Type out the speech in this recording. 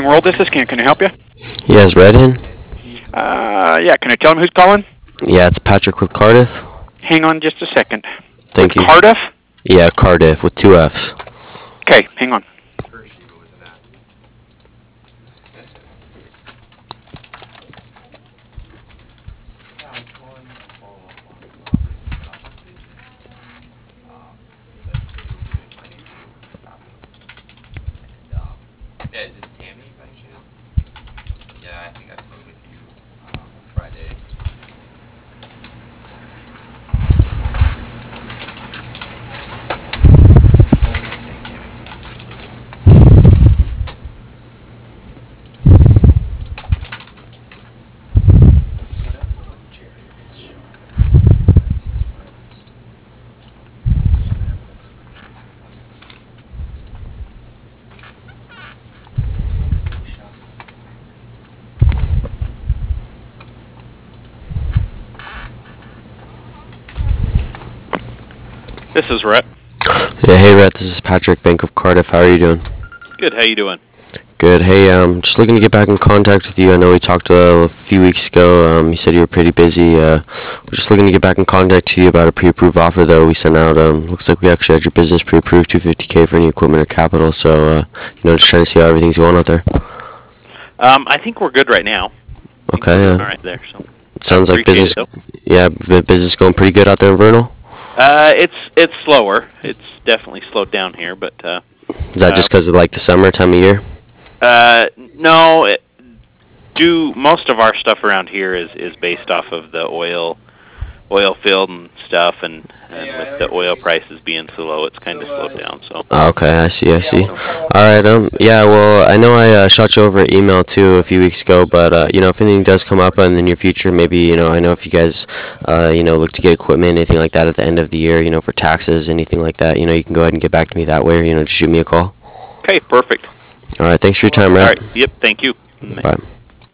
World, this is Ken. Can I help you? Yeah, is Red in? Yeah, can I tell him who's calling? Yeah, it's Patrick with Cardiff. Hang on just a second. Thank you. Cardiff? Yeah, Cardiff with 2 F's. Okay, hang on. Yeah, is this Tammy by chance? Yeah, I think I spoke with you Friday. This is Rhett. Yeah, hey Red, this is Patrick, Bank of Cardiff. How are you doing? Good, how you doing? Good. Hey, just looking to get back in contact with you. I know we talked a few weeks ago. You said you were pretty busy. We're just looking to get back in contact with you about a pre-approved offer, though. We sent out. Looks like we actually had your business pre-approved, 250K for any equipment or capital. So, just trying to see how everything's going out there. I think we're good right now. Okay. All right there. So Sounds like business. Yeah, business going pretty good out there in Vernal. It's slower. It's definitely slowed down here, but Is that just because of like the summer time of year? no. Most of our stuff around here is based off of the oil field and stuff, and with the oil prices being so low, it's kind of slowed down. So. Okay, I see. All right. Yeah. Well, I know I shot you over an email too a few weeks ago, but if anything does come up in the near future, maybe I know if you guys look to get equipment, anything like that at the end of the year, for taxes, anything like that, you can go ahead and get back to me that way, or just shoot me a call. Okay, perfect. All right. Thanks for your time, Red. All right. Yep. Thank you. Bye.